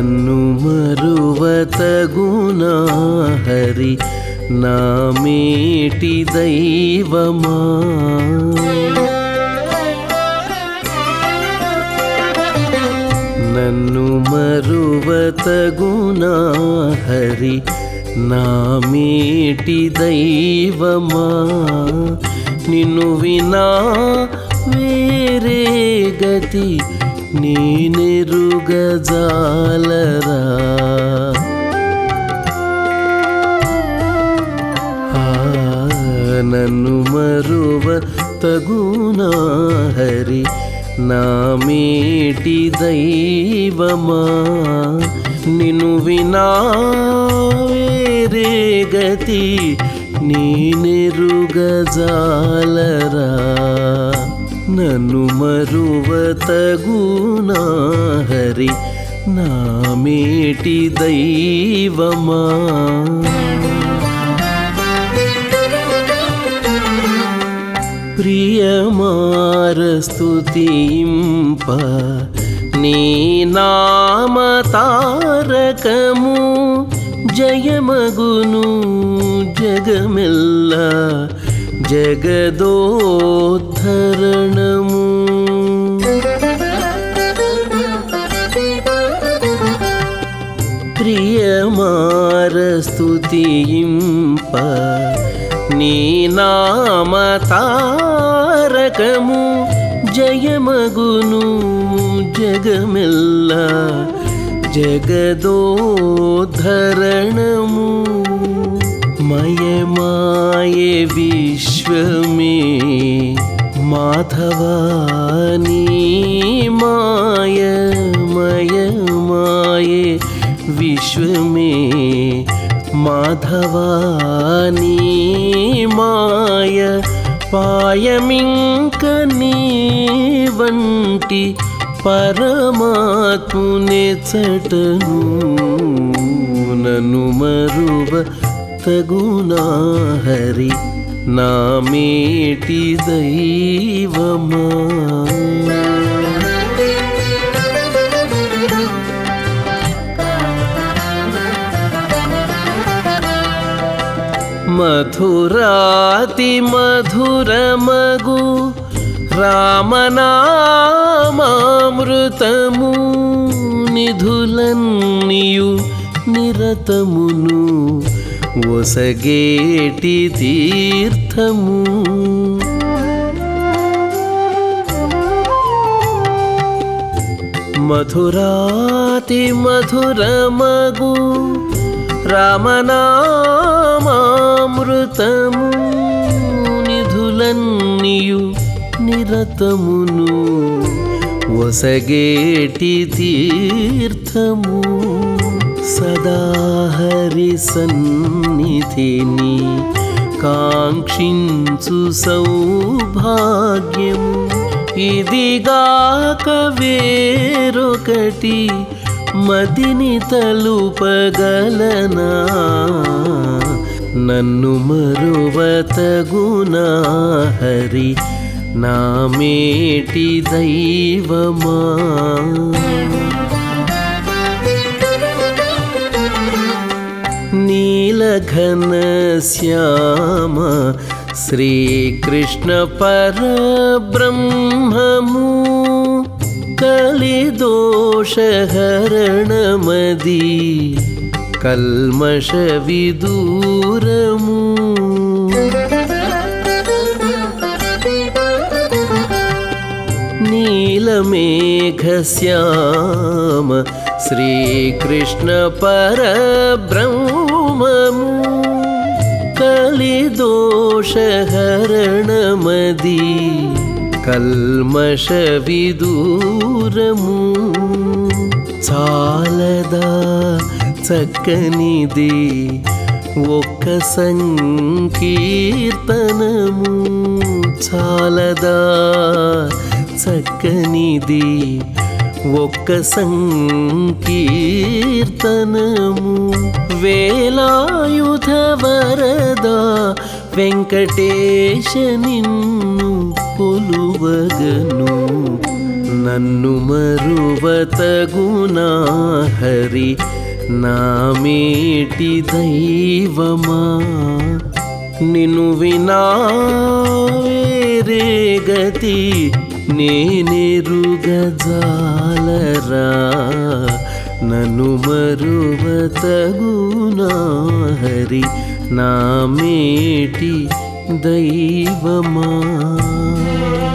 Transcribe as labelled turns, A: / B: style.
A: నన్ను మరువతగునా హరి నా మేటి దైవమా. నన్ను మరువతగునా హరి నా మేటి దైవమా. నిన్ను వినా వేరే గతి నేనెరుగజాలరా. నన్ను మరువతగునా హరి నా మేటి దైవమా. నిన్ను వినా వేరే గతి నేనెరుగజాలరా. నన్ను మరువతగునా హరి నా మేటి దైవమా. ప్రియమార స్తుతింప నీ నామ తారకము జయమగును జగమెల్ల జగదోద్ధరణము. ప్రియమార స్తుతింప నీ నామ తారకము జయమగును జగమెల్ల జగదోద్ధరణము. మయమాయే విశ్వమే మాధవాని మాయ. మయమాయే విశ్వమే మాధవాని మాయ. పాయమింక నీ వంటి పరమాత్మునెచ్చటను. నన్ను మరువతగునా హరి నా మేటి దైవమా. మధురాతి మధురమగు రామనామామృతము నిధులన్నీయు నిరతమును ఒసగేటి తీర్థము. మధురాతి మధురమగు రామనామామృతము నిధులన్నీయు నిరతమును ఒసగేటి తీర్థము. సదా హరి సన్నిధిని కాంక్షించు సౌభాగ్యము. ఇదిగాక వేరొకటి మదిని తలుపగలనా. నన్ను మరువతగునా హరి నా మేటి దైవమా. నీలఘన శ్యామ శ్రీకృష్ణ పరబ్రహ్మము కలిదోషహరణమది కల్మష విదూరము. నీలమేఘశ్యామ శ్రీకృష్ణ పరబ్రహ్మము కలిదోషహరణమది కల్మష విదూరము. చాలదా చక్కనిది ఒక్క సంకీర్తనము. చాలదా చక్కనిది ఒక్క సంకీర్తనము. వేలాయుధ వరద వెంకటేశ నిన్ను కొలువగను. నన్ను మరువతగునా హరి హరి నా మేటి దైవమా నిన్ను వినా వేరే గతి నేనెరుగజాలరా నన్ను మరువతగునా హరి నా మేటి దైవమా.